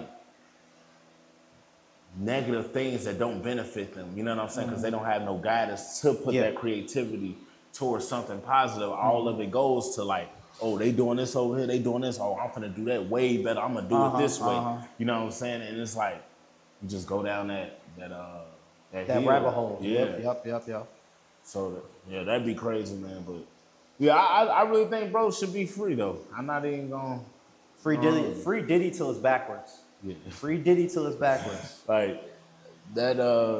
S1: negative things that don't benefit them. You know what I'm saying? Because they don't have no guidance to put
S2: Yeah.
S1: that creativity towards something positive. All of it goes to like, oh, they doing this over here, they doing this. Oh, I'm gonna do that way better. I'm gonna do
S2: Uh-huh,
S1: it this way.
S2: uh-huh.
S1: You know what I'm saying? And it's like you just go down that that uh that,
S2: That
S1: hill.
S2: rabbit hole.
S1: Yeah.
S2: Yep, yep, yep, yep.
S1: So that, yeah, that'd be crazy, man. But yeah, I, I I really think bro should be free though. I'm not even gonna
S2: Free Diddy,
S1: Um,
S2: free Diddy till it's backwards.
S1: yeah.
S2: Free Diddy till it's backwards.
S1: like that. uh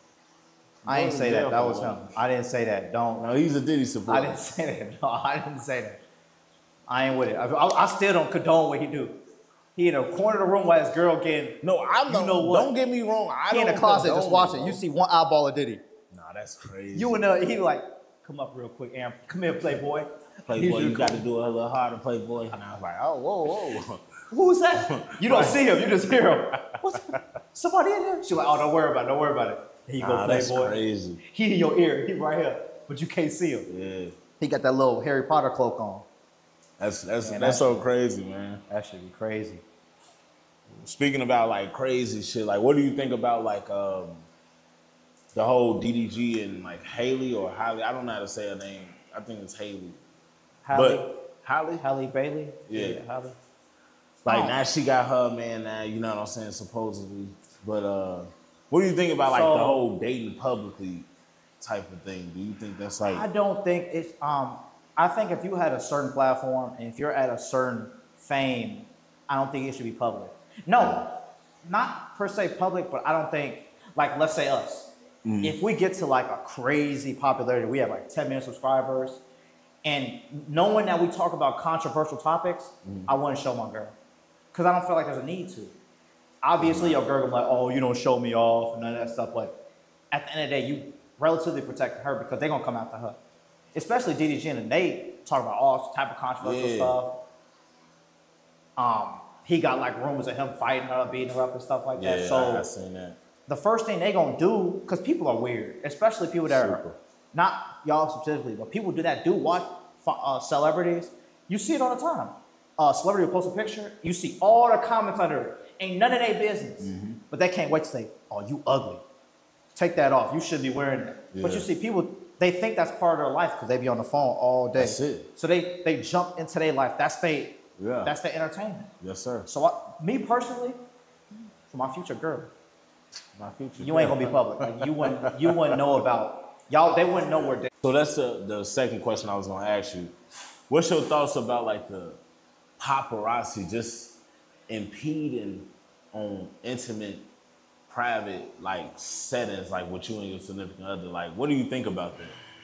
S2: I didn't
S1: Go to
S2: say
S1: jail
S2: that. That
S1: for
S2: was
S1: a
S2: him.
S1: while.
S2: I didn't say that. Don't.
S1: No, he's a Diddy supporter.
S2: I didn't say that. No, I didn't say that. I ain't with it. I, I, I still don't condone what he do. He in a corner of the room while his girl getting.
S1: No, I'm
S2: You
S1: don't,
S2: know what?
S1: don't get me wrong. I
S2: He in
S1: don't
S2: the closet just
S1: condone
S2: watching.
S1: it,
S2: You
S1: bro.
S2: see one eyeball of Diddy.
S1: Nah, that's crazy.
S2: You and uh, he like, come up real quick, Aaron. Come here, Playboy.
S1: Playboy,
S2: He's
S1: you
S2: your-
S1: got to do it a little harder, Playboy. And I was like, oh, whoa, whoa.
S2: Who's that? You don't see him. You just hear him. What's somebody in there? She like, oh, don't worry about it. Don't worry about it. Here you
S1: Nah,
S2: go,
S1: that's
S2: Playboy.
S1: crazy.
S2: He in your ear. He right here, but you can't see him.
S1: Yeah,
S2: He got that little Harry Potter cloak on.
S1: that's that's
S2: Man,
S1: that's
S2: that's-
S1: so crazy, man.
S2: That should be crazy.
S1: Speaking about like crazy shit, like what do you think about like um the whole D D G and like Haley or Holly? I don't know how to say her name. I think it's Haley.
S2: Halle,
S1: But Holly?
S2: Halle Bailey.
S1: Yeah.
S2: Halle.
S1: Like
S2: Oh.
S1: now she got her man now, you know what I'm saying, supposedly. But uh what do you think about like
S2: So-
S1: the whole dating publicly type of thing? Do you think that's like
S2: I don't think it's. Um, I think if you had a certain platform and if you're at a certain fame, I don't think it should be public. No, not per se public, but I don't think like let's say us. If we get to like a crazy popularity, we have like ten million subscribers, and knowing that we talk about controversial topics, I wouldn't show my girl because I don't feel like there's a need to. Obviously, your girl will be like, oh, you don't show me off and none of that stuff, but at the end of the day, you relatively protect her because they're gonna come after her. Especially D D G and they talk about all type of controversial
S1: Yeah.
S2: stuff. Um, he got like rumors of him fighting her, beating her up and stuff like that.
S1: Yeah,
S2: So
S1: I seen that.
S2: the first thing they gonna do, because people are weird, especially people that
S1: Super.
S2: are not y'all specifically, but people do that do watch uh, celebrities. You see it all the time. Uh, celebrity will post a picture, you see all the comments under it. Ain't none of their business,
S1: Mm-hmm.
S2: but they can't wait to say, "Oh, you ugly. Take that off. You should be wearing that."
S1: Yeah.
S2: But you see people, they think that's part of their life because they be on the phone all day.
S1: That's it.
S2: So they they jump into their life. That's they.
S1: Yeah.
S2: That's their entertainment.
S1: Yes, sir.
S2: So I, me personally, for my future girl,
S1: My future.
S2: you ain't gonna be public. Like you wouldn't you wouldn't know about y'all. They wouldn't know where. They,
S1: So that's the, the second question I was gonna ask you. What's your thoughts about like the paparazzi just impeding on intimate, private like settings, like with you and your significant other? Like, what do you think about that?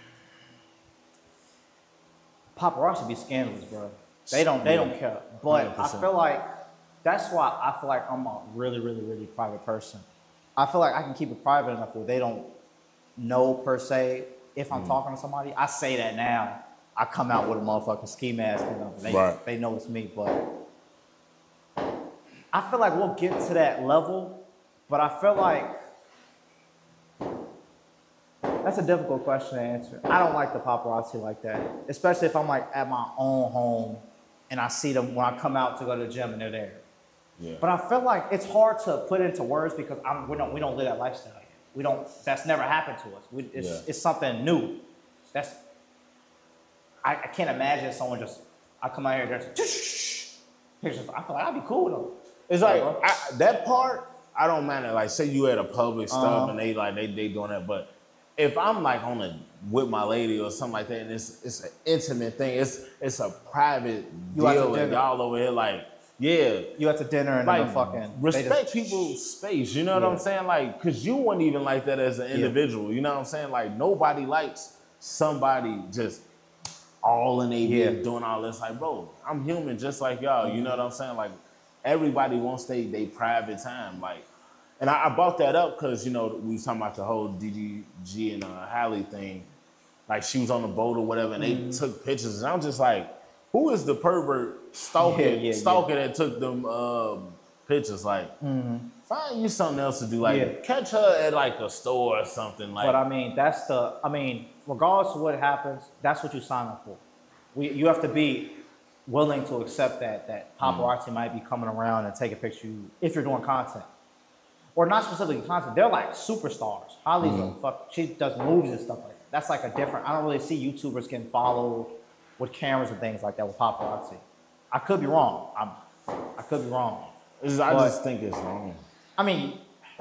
S2: paparazzi be scandalous, bro. They don't they don't
S1: Yeah.
S2: care. But
S1: one hundred
S2: I
S1: percent.
S2: feel like that's why I feel like I'm a really, really, really private person. I feel like I can keep it private enough where they don't know per se if I'm talking to somebody. I say that now. I come out with a motherfucking ski mask and they,
S1: Right.
S2: they know it's me. But I feel like we'll get to that level, but I feel like that's a difficult question to answer. I don't like the paparazzi like that, especially if I'm like at my own home and I see them when I come out to go to the gym and they're there.
S1: Yeah.
S2: But I feel like it's hard to put into words because I'm, we don't we don't live that lifestyle yet. We don't. That's never happened to us. We, it's,
S1: Yeah.
S2: it's something new. That's I, I can't imagine someone just I come out here and just pictures. I feel like I'd be cool with them.
S1: It's like I, that part, I don't mind it. Like, say you at a public stuff
S2: Uh-huh.
S1: and they like they they doing that, but if I'm like on a with my lady or something like that, and it's it's an intimate thing, it's it's a private
S2: You out to
S1: deal, and
S2: dinner.
S1: y'all over here like, yeah,
S2: You at the dinner and
S1: like
S2: then fucking they
S1: respect
S2: just-
S1: people's space. You know what
S2: Yeah.
S1: I'm saying? Like, cause you wouldn't even like that as an individual. You know what I'm saying? Like, nobody likes somebody just all in their
S2: Yeah.
S1: bed doing all this. Like, bro, I'm human just like y'all. You know what I'm saying? Like, everybody wants they they private time. Like, and I, I brought that up because you know we was talking about the whole D D G and uh, Halle thing. Like, she was on the boat or whatever, and
S2: Mm-hmm.
S1: they took pictures, and I'm just like, who is the pervert stalker
S2: Yeah, yeah,
S1: stalker that took them um, pictures? Like, find you something else to do. Like,
S2: Mm-hmm. Yeah.
S1: catch her at like a store or something. Like,
S2: But I mean, that's the. I mean, regardless of what happens, that's what you sign up for. We, you have to be willing to accept that that paparazzi might be coming around and taking pictures of you if you're doing content, or not specifically content. They're like superstars. Holly's a fuck. She does movies and stuff like that. That's like a different. I don't really see YouTubers getting followed with cameras and things like that with paparazzi. I could be wrong. I'm. I could be wrong.
S1: it's- I
S2: but-
S1: just think it's wrong.
S2: I mean,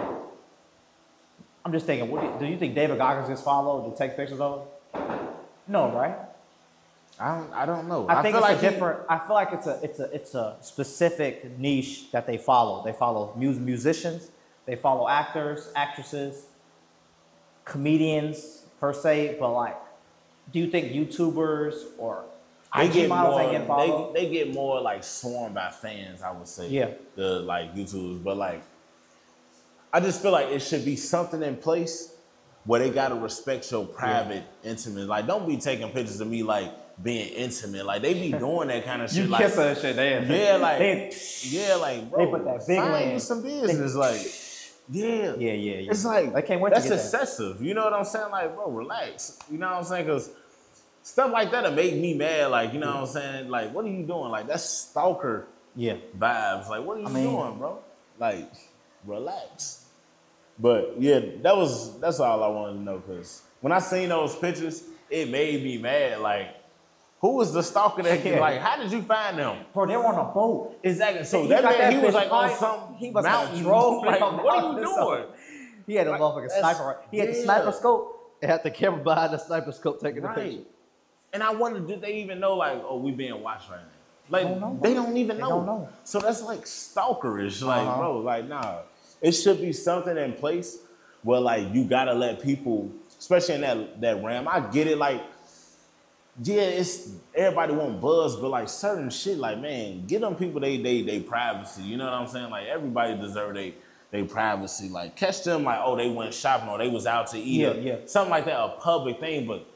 S2: I'm just thinking. What do, you, do you think David Goggins gets followed to take pictures of? No, right?
S1: I don't. I don't know.
S2: I, think
S1: feel
S2: it's
S1: like
S2: a
S1: he-
S2: different. I feel like it's a it's a it's a specific niche that they follow. They follow mus- musicians. They follow actors, actresses, comedians per se. But like, do you think YouTubers or
S1: They
S2: I G
S1: get
S2: models
S1: more.
S2: ain't getting followed?
S1: They, they get more like swarmed by fans. I would say.
S2: Yeah.
S1: The like YouTubers, but like, I just feel like it should be something in place where they gotta respect your private, intimate. Like, don't be taking pictures of me like being intimate. Like, they be doing that kind of shit.
S2: you
S1: like,
S2: kiss her and shit. They,
S1: yeah, like,
S2: they,
S1: yeah, like, bro,
S2: they put that big
S1: find
S2: land.
S1: you some business. Like, yeah,
S2: yeah, yeah, yeah.
S1: It's like
S2: I can't wait to
S1: that's
S2: get that.
S1: excessive. You know what I'm saying? Like, bro, relax. You know what I'm saying? Because stuff like that'll make me mad. Like, you know what I'm saying? Like, what are you doing? Like, that's stalker
S2: yeah.
S1: vibes. Like, what are you
S2: I mean-
S1: doing, bro? Like, relax. But yeah, that was that's all I wanted to know. Cause when I seen those pictures, it made me mad. Like, who was the stalker that
S2: Yeah.
S1: like? How did you find them?
S2: Bro, they were on a boat.
S1: Exactly. So
S2: He
S1: that
S2: got
S1: man,
S2: that
S1: he was
S2: bitch
S1: like on
S2: right-
S1: some
S2: he must have
S1: mountain.
S2: drove
S1: Like,
S2: down
S1: what are you
S2: this
S1: doing?
S2: summer. He had a motherfucking
S1: that's-
S2: sniper. Right? He had the
S1: yeah.
S2: sniper scope. It had the camera behind the sniper scope taking the picture.
S1: Right. And I wonder, did they even know, like, oh, we being watched right now? Like,
S2: don't know,
S1: they
S2: bro.
S1: don't even
S2: They
S1: know.
S2: don't know.
S1: So that's like stalkerish. Like,
S2: Uh-huh.
S1: bro, like, nah. It should be something in place where, like, you gotta let people, especially in that, that realm. I get it, like, yeah, it's everybody want buzz, but like certain shit, like, man, get them people they they they privacy. You know what I'm saying? Like, everybody deserve they they privacy. Like, catch them like, oh, they went shopping or they was out to eat.
S2: Yeah,
S1: or
S2: yeah.
S1: Something like that, a public thing, but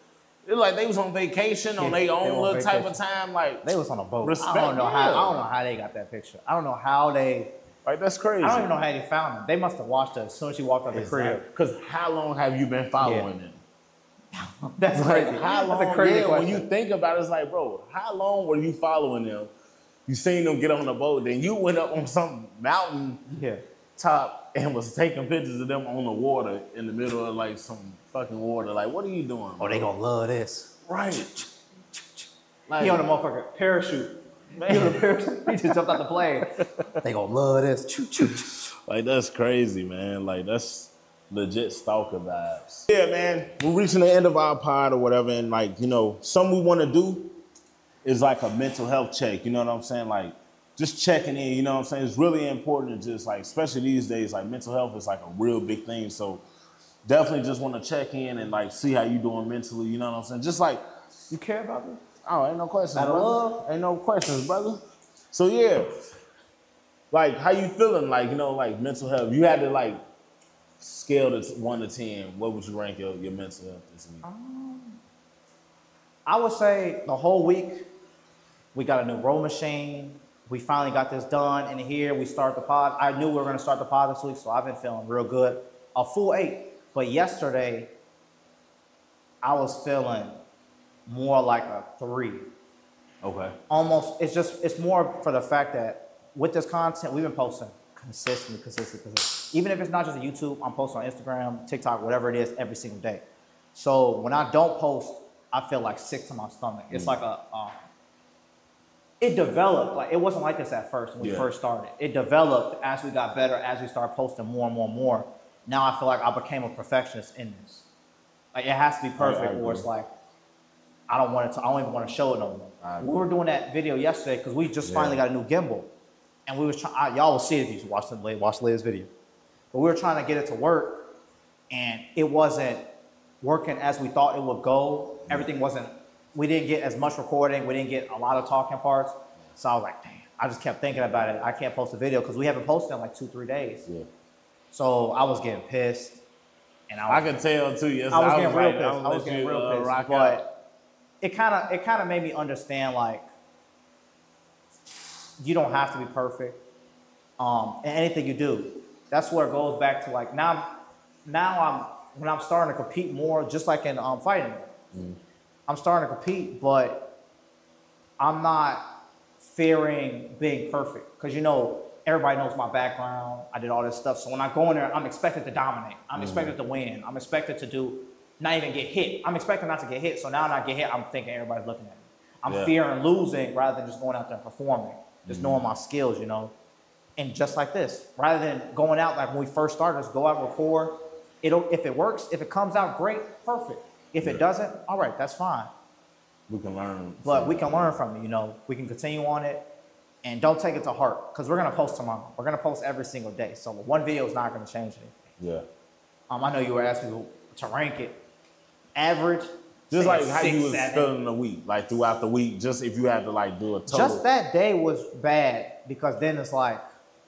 S1: It's like they was on vacation on
S2: Yeah,
S1: their own
S2: they on
S1: little type of
S2: vacation.
S1: time. Like
S2: They was on a boat.
S1: Respect,
S2: I don't know how.
S1: yeah.
S2: I don't know how they got that picture. I don't know how they.
S1: like that's crazy.
S2: I don't even know how they found them. They must have watched us as soon as you walked out the crib.
S1: Because how long have you been following them?
S2: That's
S1: Like,
S2: crazy.
S1: how long?
S2: That's a crazy
S1: yeah,
S2: question.
S1: when you think about it, it's like, bro, how long were you following them? You seen them get on the boat, then you went up on some mountain
S2: yeah.
S1: top and was taking pictures of them on the water in the middle of like some fucking water. Like, what are you doing?
S2: Oh, they gonna love this.
S1: Right. Like,
S2: He on a motherfucker parachute. Man. He on a parachute. He just jumped out the plane. They gonna love this. Choo, choo, choo.
S1: Like, that's crazy, man. Like, that's legit stalker vibes. Yeah, man. We're reaching the end of our pod or whatever, and like, you know, something we want to do is like a mental health check. You know what I'm saying? Like, just checking in. You know what I'm saying? It's really important to just like, especially these days, like mental health is like a real big thing. So definitely just want to check in and like see how you doing mentally. You know what I'm saying? Just like,
S2: You care about me?
S1: oh, ain't no questions,
S2: Out of
S1: brother.
S2: love?
S1: Ain't no questions, brother. So yeah, like how you feeling? Like, you know, like mental health. You had to like scale to one to ten. What would you rank your, your mental health this week?
S2: I would say the whole week, we got a new row machine. We finally got this done in here. We start the pod. I knew we were gonna start the pod this week, so I've been feeling real good. A full eight. But yesterday, I was feeling more like a three.
S1: Okay.
S2: Almost, it's just, it's more for the fact that with this content, we've been posting consistently, consistently, consistently. Even if it's not just a YouTube, I'm posting on Instagram, TikTok, whatever it is, every single day. So when I don't post, I feel like sick to my stomach. It's
S1: Mm.
S2: like a, um, it developed, like it wasn't like this at first when we
S1: Yeah.
S2: first started. It developed as we got better, as we started posting more and more and more. Now I feel like I became a perfectionist in this. Like it has to be perfect, or it's
S1: agree.
S2: like, I don't want it to, I don't even want to show it no
S1: I
S2: more. We were doing that video yesterday because we just finally got a new gimbal. And we was trying, y'all will see it if you watch the, watch the latest video. But we were trying to get it to work and it wasn't working as we thought it would go. Everything wasn't, we didn't get as much recording. We didn't get a lot of talking parts. So I was like, damn, I just kept thinking about it. I can't post a video because we haven't posted in like two, three days.
S1: Yeah.
S2: So I was getting pissed. And I
S1: I
S2: was,
S1: can tell too. Yes,
S2: I was getting real
S1: like,
S2: pissed.
S1: I'm
S2: I was
S1: let
S2: getting
S1: you,
S2: real
S1: uh,
S2: pissed.
S1: rock out.
S2: But it kind of it kind of made me understand like you don't have to be perfect um, in anything you do. That's where it goes back to like now. Now I'm when I'm starting to compete more, just like in um, fighting.
S1: Mm.
S2: I'm starting to compete, but I'm not fearing being perfect because you know everybody knows my background. I did all this stuff, so when I go in there, I'm expected to dominate. I'm
S1: Mm.
S2: expected to win. I'm expected to do. Not even get hit. I'm expecting not to get hit. So now when I get hit, I'm thinking everybody's looking at me. I'm
S1: Yeah.
S2: fearing losing rather than just going out there and performing. Just
S1: Mm-hmm.
S2: knowing my skills, you know. And just like this, rather than going out like when we first started, just go out and record. It'll if it works, if it comes out great, perfect. If it
S1: Yeah.
S2: doesn't, all right, that's fine.
S1: We can learn.
S2: But
S1: from
S2: we
S1: it.
S2: can learn from it, you know. We can continue on it and don't take it to heart because we're gonna post tomorrow. We're gonna post every single day. So one video is not gonna change anything.
S1: Yeah.
S2: Um, I know you were asking to rank it. Average.
S1: Just
S2: say
S1: like
S2: a
S1: how
S2: six,
S1: you was
S2: seven.
S1: feeling the week, like throughout the week, just if you had to like do a total.
S2: Just that day was bad because then it's like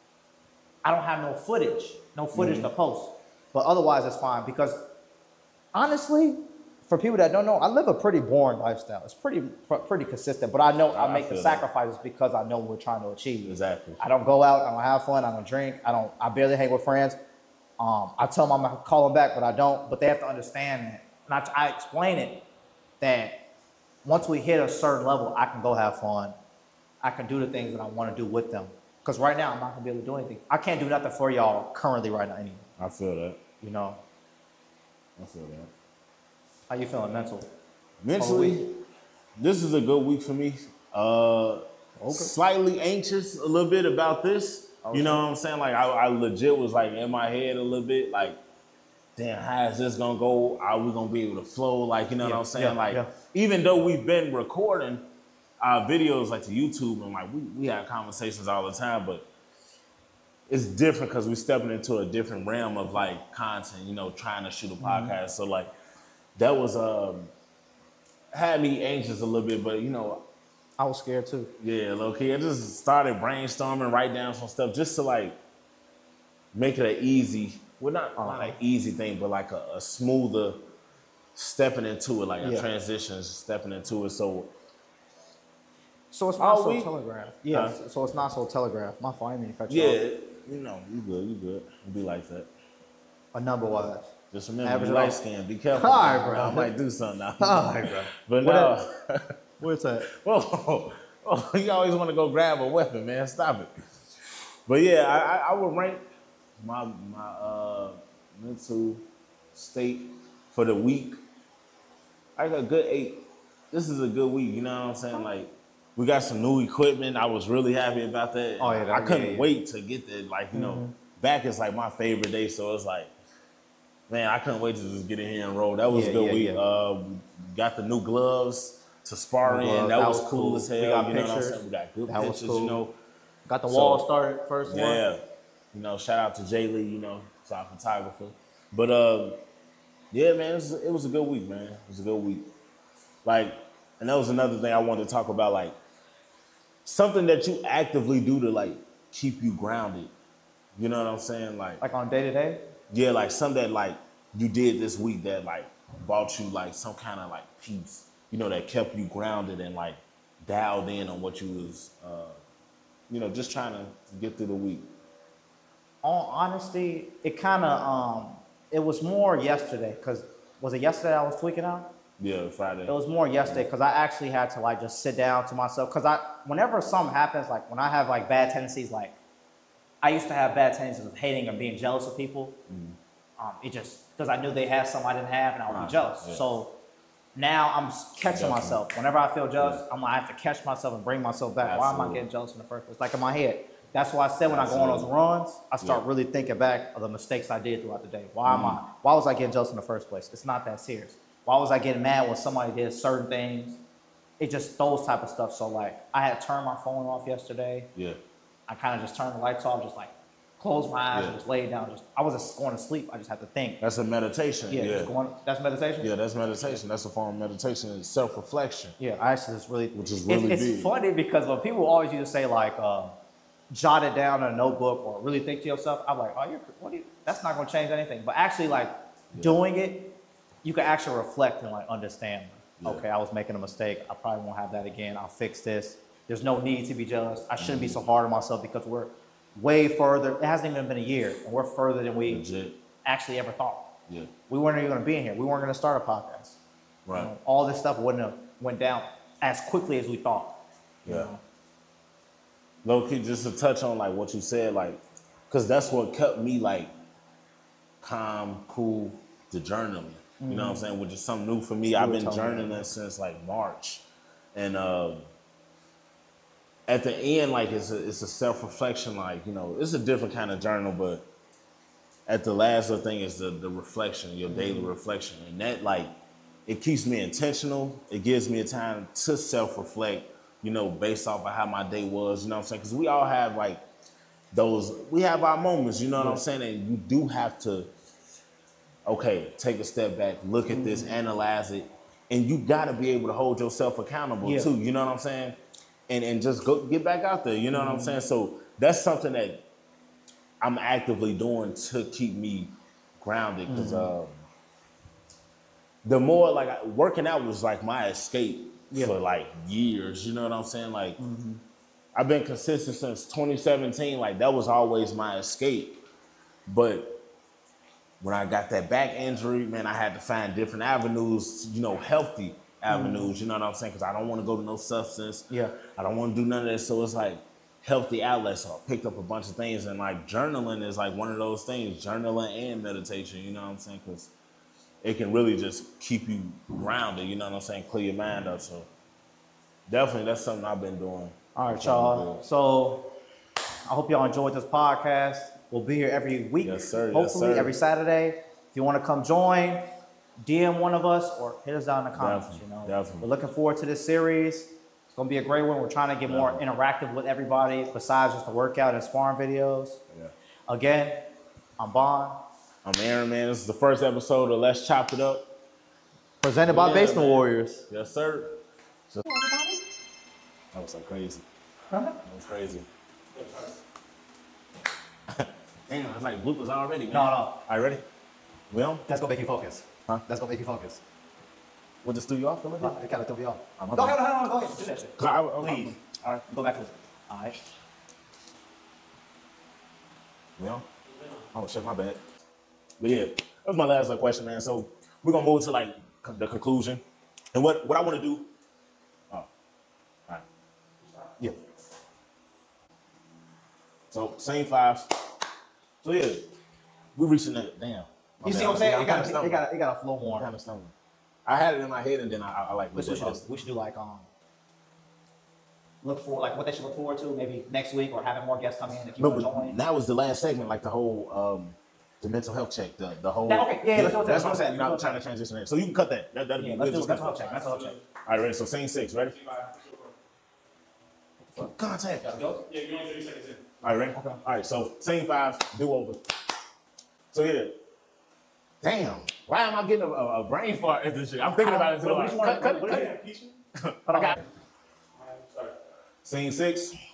S2: I don't have no footage, no footage
S1: Mm-hmm.
S2: to post. But otherwise, it's fine because honestly, for people that don't know, I live a pretty boring lifestyle. It's pretty pr- pretty consistent, but I know I,
S1: I
S2: make the
S1: feel that.
S2: sacrifices because I know what we're trying to achieve.
S1: Exactly.
S2: I don't go out, I don't have fun, I don't drink, I don't. I barely hang with friends. Um, I tell them I'm gonna call them back, but I don't. But they have to understand that, and I, I explain it that once we hit a certain level, I can go have fun. I can do the things that I want to do with them. Because right now, I'm not gonna be able to do anything. I can't do nothing for y'all currently right now anyway.
S1: I feel that.
S2: You know,
S1: I feel that.
S2: how you feeling mental?
S1: Mentally, this is a good week for me. Uh, Slightly anxious a little bit about this. You know what I'm saying? Like I, I legit was like in my head a little bit, like, damn, how is this gonna go? Are we gonna be able to flow? Like, you know
S2: Yeah,
S1: what I'm saying?
S2: yeah,
S1: like,
S2: yeah.
S1: even though we've been recording our videos like to YouTube and like we, we have conversations all the time, but it's different because we're stepping into a different realm of like content, you know, trying to shoot a podcast.
S2: Mm-hmm.
S1: So like that was um had me anxious a little bit, but you know,
S2: I was scared too.
S1: yeah, low key. I just started brainstorming, write down some stuff just to like make it an easy, well not, not an easy thing, but like a, a smoother stepping into it, like a
S2: Yeah.
S1: transition, stepping into it. So
S2: So it's not
S1: Oh,
S2: so
S1: we-
S2: telegraphed. Yeah.
S1: Huh?
S2: So it's not so telegraphed. My fault. I didn't mean to cut you
S1: yeah,
S2: off.
S1: you know, you good, you good. It be like that.
S2: A number wise.
S1: Just remember,
S2: Average
S1: you
S2: it
S1: light
S2: out.
S1: skin. Be careful.
S2: All right, bro.
S1: I might do something now.
S2: All right, bro.
S1: But
S2: What
S1: no.
S2: What's that?
S1: Whoa, oh, you always want to go grab a weapon, man. Stop it. But yeah, I, I, I would rank my my uh, mental state for the week. I got a good eight. This is a good week. You know what I'm saying? Like, we got some new equipment. I was really happy about that.
S2: Oh, yeah, that-
S1: I couldn't
S2: yeah, yeah.
S1: wait to get that. Like, you know, back is like my favorite day, so it's like, man, I couldn't wait to just get in here and roll. That was
S2: Yeah,
S1: a good
S2: yeah,
S1: week.
S2: yeah.
S1: Uh, we got the new gloves to spar
S2: New
S1: in.
S2: gloves,
S1: That,
S2: that
S1: was
S2: was
S1: cool
S2: cool.
S1: as
S2: We
S1: hell.
S2: got
S1: You know what I'm
S2: pictures.
S1: saying? We got good
S2: That was
S1: pictures,
S2: cool.
S1: you know.
S2: Got the
S1: So-
S2: wall started first one.
S1: Yeah. You know, shout out to Jay Lee, you know, it's our photographer. But uh, yeah, man, it was, it was a good week, man. It was a good week. Like, and that was another thing I wanted to talk about, like, something that you actively do to, like, keep you grounded. You know what I'm saying? Like,
S2: Like on day to day.
S1: yeah, like something that, like, you did this week that, like, brought you, like, some kind of, like, peace, you know, that kept you grounded and, like, dialed in on what you was, uh, you know, just trying to get through the week.
S2: On honesty, it kind of um, it was more yesterday. Cause was it yesterday I was tweaking out?
S1: Yeah, Friday.
S2: It was more yesterday because I actually had to like just sit down to myself. Cause I, whenever something happens, like when I have like bad tendencies, like I used to have bad tendencies of hating and being jealous of people. Um, it just because I knew they had something I didn't have, and I would
S1: Right,
S2: be jealous.
S1: yeah.
S2: So now I'm s- catching
S1: Definitely.
S2: myself. Whenever I feel jealous, I'm like, I have to catch myself and bring myself back. Why am I
S1: Absolutely.
S2: getting jealous in the first place? Like in my head. That's why I said when I go on those
S1: Absolutely.
S2: runs, I start
S1: Yeah.
S2: really thinking back of the mistakes I did throughout the day. Why am I? Why was I getting jealous in the first place? It's not that serious. Why was I getting mad when somebody did certain things? It just those type of stuff. So like, I had turned my phone off yesterday.
S1: Yeah.
S2: I kind of just turned the lights off, just like closed my eyes
S1: Yeah.
S2: and just laid down. Just I wasn't going to sleep. I just had to think.
S1: That's a meditation.
S2: Yeah,
S1: Yeah.
S2: just going, that's meditation.
S1: Yeah, that's meditation. That's a form of meditation. It's self-reflection.
S2: Yeah, I actually just really,
S1: Which is
S2: it's-
S1: really
S2: it's,
S1: big.
S2: funny because when people always used to say like, uh, jot it down in a notebook or really think to yourself, I'm like, oh, you're, what do you, that's not going to change anything. But actually, like doing it, you can actually reflect and like understand.
S1: Yeah.
S2: Okay, I was making a mistake. I probably won't have that again. I'll fix this. There's no need to be jealous. I shouldn't be so hard on myself because we're way further. It hasn't even been a year, and we're further than we
S1: Legit.
S2: actually ever thought.
S1: Yeah.
S2: We weren't even going to be in here. We weren't going to start a podcast.
S1: Right.
S2: You know, all this stuff wouldn't have went down as quickly as we thought. you
S1: Yeah.
S2: know?
S1: Low key, just to touch on like what you said, like, cause that's what kept me like calm, cool, the journaling. You know what I'm saying? Which is something new for me. I've
S2: were
S1: been
S2: telling me
S1: journaling since like March, and um, at the end, like it's a it's a self reflection. Like you know, it's a different kind of journal, but at the last little thing is the the reflection, your daily reflection, and that like it keeps me intentional. It gives me a time to self reflect. You know, based off of how my day was. You know what I'm saying? Because we all have like those. We have our moments. You know what I'm saying? And you do have to. Okay, take a step back, look at this, analyze it, and you gotta be able to hold yourself accountable
S2: Yeah.
S1: too. You know what I'm saying? And and just go get back out there. You know what I'm saying? So that's something that I'm actively doing to keep me grounded. Because um, the more like I- working out was like my escape
S2: Yeah.
S1: for like years. You know what I'm saying? Like I've been consistent since twenty seventeen. Like that was always my escape, but when I got that back injury, man, I had to find different avenues, you know, healthy avenues, you know what I'm saying? Because I don't want to go to no substance.
S2: Yeah.
S1: I don't want to do none of that. So it's like healthy outlets. So I picked up a bunch of things, and like journaling is like one of those things, journaling and meditation, you know what I'm saying? Because it can really just keep you grounded, you know what I'm saying? Clear your mind up. So definitely that's something I've been doing.
S2: All right, y'all. So I hope y'all enjoyed this podcast. We'll be here every week.
S1: Yes, sir. Yes,
S2: Hopefully,
S1: sir.
S2: every Saturday. If you want to come join, D M one of us or hit us down in the comments.
S1: Definitely,
S2: You know,
S1: definitely.
S2: we're looking forward to this series. It's gonna be a great one. We're trying to get more interactive with everybody besides just the workout and sparring videos.
S1: Yeah.
S2: Again, I'm Bond.
S1: I'm Aaron, man. This is the first episode of Let's Chop It Up.
S2: Presented by
S1: Yeah,
S2: Basement
S1: man.
S2: Warriors.
S1: Yes, sir. So- that was so crazy. That was crazy. Damn, it's like bloopers already, man.
S2: No, no.
S1: All right, ready? We on?
S2: That's gonna make you focus.
S1: Huh?
S2: That's gonna make you focus.
S1: With the studio off, feel it?
S2: It kind of threw me off.
S1: I'm
S2: Go ahead, go ahead, go ahead. Do that shit.
S1: I, I, I,
S2: Please. All right, go back to it. All right.
S1: Yeah. Oh shit, my bad. But yeah, that was my last like, question, man. So we're gonna move to like con- the conclusion. And what, what I wanna do. Oh, all right. Yeah. So same fives. So yeah, we're reaching that. Damn. My
S2: You
S1: bad.
S2: see what I'm saying?
S1: I'm
S2: It
S1: kinda
S2: got, it
S1: stumbling.
S2: got, it got a flow
S1: I'm
S2: more.
S1: kinda stumbling. I had it in my head and then I, I, I like
S2: Which
S1: we
S2: we should do. We should do like um. Look for like what they should look forward to maybe next week or having more guests come in if you
S1: No,
S2: want to
S1: but
S2: join.
S1: that was the last segment, like the whole um the mental health check, the the whole.
S2: That- okay, yeah, yeah, let's do it.
S1: that's what I'm saying.
S2: Let's
S1: You're
S2: do
S1: not
S2: it.
S1: trying to transition there, so you can cut that. That that'll
S2: Yeah,
S1: be
S2: let's
S1: good.
S2: do
S1: Just
S2: that's
S1: cut
S2: all
S1: that.
S2: check. That's all check.
S1: All right, ready? So scene six, ready? Contact.
S3: Go. Yeah, you're only thirty seconds in.
S1: All right, ready?
S2: Okay.
S1: All right, so scene five, do over. So yeah. Damn, why am I getting a, a, a brain fart at this shit? I'm thinking about it too.
S2: What- which one-
S1: Cut, cut,
S2: what-
S1: cut
S2: what
S1: it.
S2: is
S1: I got it.
S3: Sorry.
S1: Scene six.